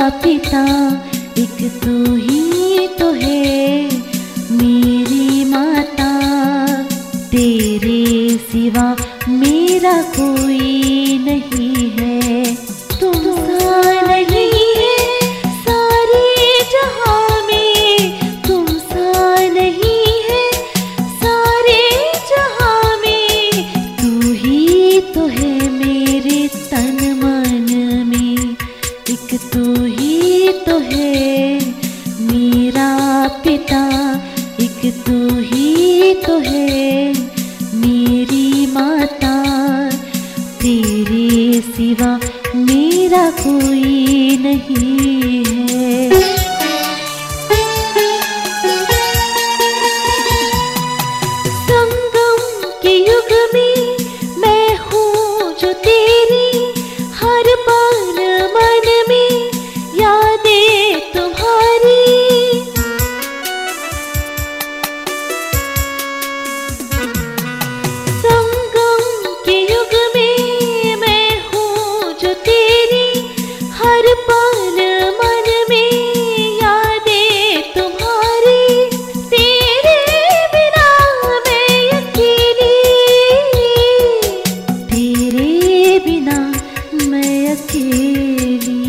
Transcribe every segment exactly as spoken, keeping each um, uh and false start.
पिता, एक तू ही तो है मेरी माता। तेरे सिवा मेरा कोई नहीं है, तुम सा नहीं है सारे जहां में, तुम सा नहीं है सारे जहां में। तू ही तो है मेरे तन मन में, एक तू ही तो है मेरा पिता, एक तू ही तो है मेरी माता। तेरे सिवा मेरा कोई नहीं है। संगम के युग में मैं हूँ जो तेरी, हर पल मन में यादें तुम्हारी। संगम के युग में मैं हूँ जो तेरी, हर पल मन में यादें तुम्हारी। तेरे बिना मैं अकेली, तेरे बिना मैं अकेली।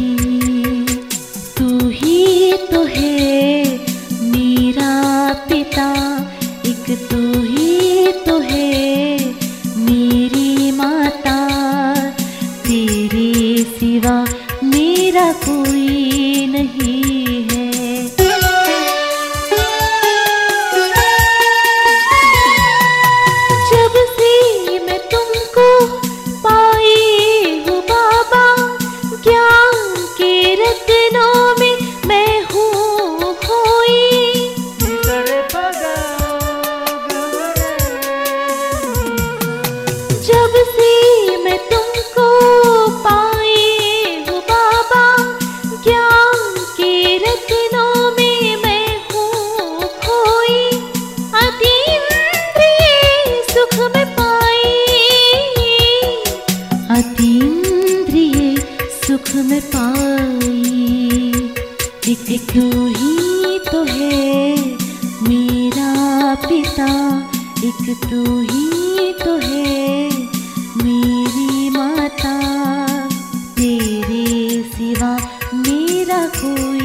तू ही तो है मेरा पिता, एक तू ही तो है मेरी माता। तेरे सिवा मेरा कोई नहीं है। जब से मैं तुमको पाई हूँ बाबा, ज्ञान के रत्नों में मैं हूँ खोई। जब से मैं तुमको पाई हूँ बाबा, ज्ञान के रत्नों में मैं हूँ खोई। अतीन्द्रिय सुख में पाई, अतीन्द्रिय सुख में पाई। एक तू ही तो है मेरा पिता, एक तू ही तो है मेरी माता। तेरे सिवा मेरा कोई